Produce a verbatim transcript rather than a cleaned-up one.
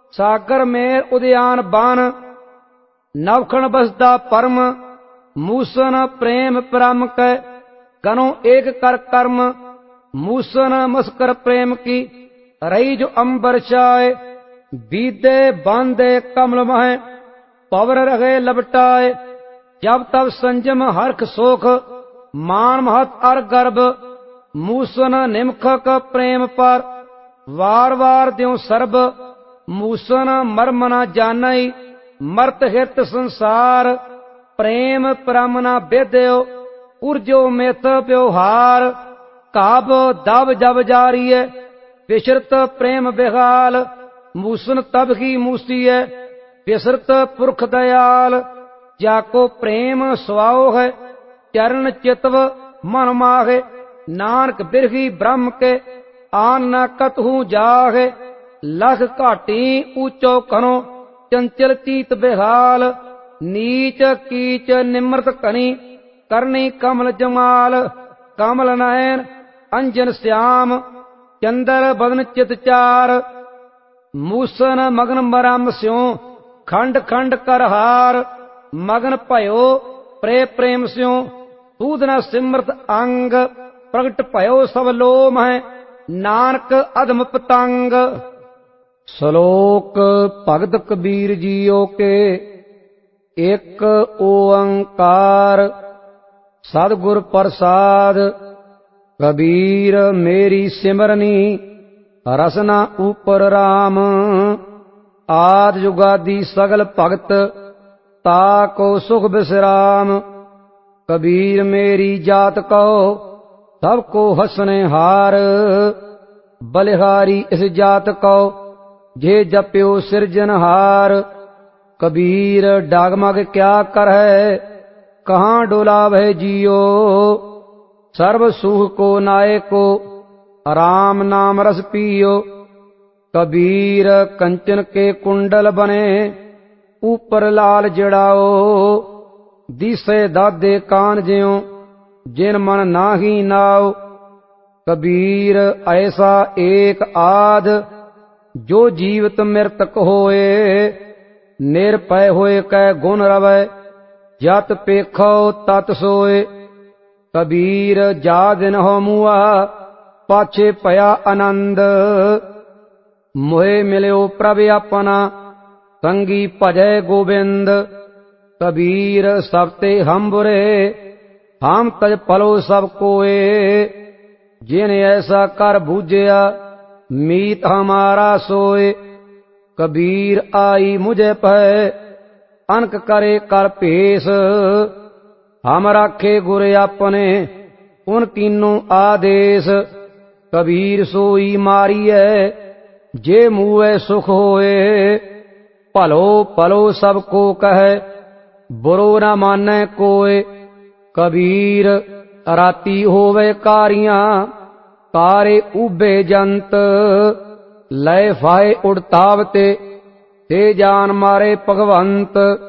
सागर मेर उद्यान बान, नवखण बसदा परम, मूसन प्रेम परम कै, कनो एक कर कर्म, मूसन मुस्कर प्रेम की, रही जो अंबर चाय, बीदे बांधे कमल मह, पवर रहे लपटाए, जब तब संजम हर्ख सोख, मान महत अर गर्भ, मूसन निमखक प्रेम पर, वार वार द्यों सर्ब, मूसन मर्म न जानई, मर्त हित संसार, प्रेम परम न बेद्यो, उर्जो मेत व्यवहार, काब दब जब जारिय, विश्रत प्रेम बेहाल, मूसन तब ही मूसीय, विसृत पुरख दयाल, जाको प्रेम स्वाओ है, चरण चितव मन माहे, नानक बिरही ब्रह्म के, आन न कतहु जाहे, लख घाटी ऊंचो कनो, चंचल चीत बेहाल, नीच कीच निमृत कनी, करनी कमल जमाल, कमल नयन अंजन श्याम, चंदर बदन चित चार, मूसन मगन मरम स्यों, खंड खंड कर हार, मगन भयो प्रे प्रेम स्यों, सूदन सिमृत अंग, प्रगट भयो सब लोम है, नानक अधम पतंग। श्लोक भगत कबीर जीओ के, एक ओंकार सदगुर प्रसाद, कबीर मेरी सिमरनी, रसना ऊपर राम, आद जुगादि सगल भगत, ताको सुख विश्राम, कबीर मेरी जात कहो, सबको हंसने हार, बलिहारी इस जात कहो, जे जप्यो सिरजनहार, कबीर डागमग क्या कर है, कहाँ डोलावे जियो, सर्व सुख को नाय को, राम नाम रस पियो, कबीर कंचन के कुंडल बने, ऊपर लाल जड़ाओ, दिसे दादे कान ज्यों, जिन मन नाही नाव, कबीर ऐसा एक आद, जो जीवित मृतक होए, निरपय होए कै गुण रवै, जत पेखो तत सोए, कबीर जा दिन हो मुआ, पाछे पया आनंद, मोहे मिल्यो प्रभ अपना, संगी भजय गोविंद, कबीर सबते हम बुरे, हम तज पलो सब कोए, जिन ऐसा कर बूझया, मीत हमारा सोए, कबीर आई मुझे पै, अनक करे कर पेश, हम राखे गुर अपने, उन कीनों आदेश, कबीर सोई मारिय, जे मुए सुख होए, भलो भलो सबको कहे, बुरो न माने कोय, कबीर राती होवे कारियां, तारे उबे जंत, लय फाए उड़तावते, ते जान मारे भगवंत,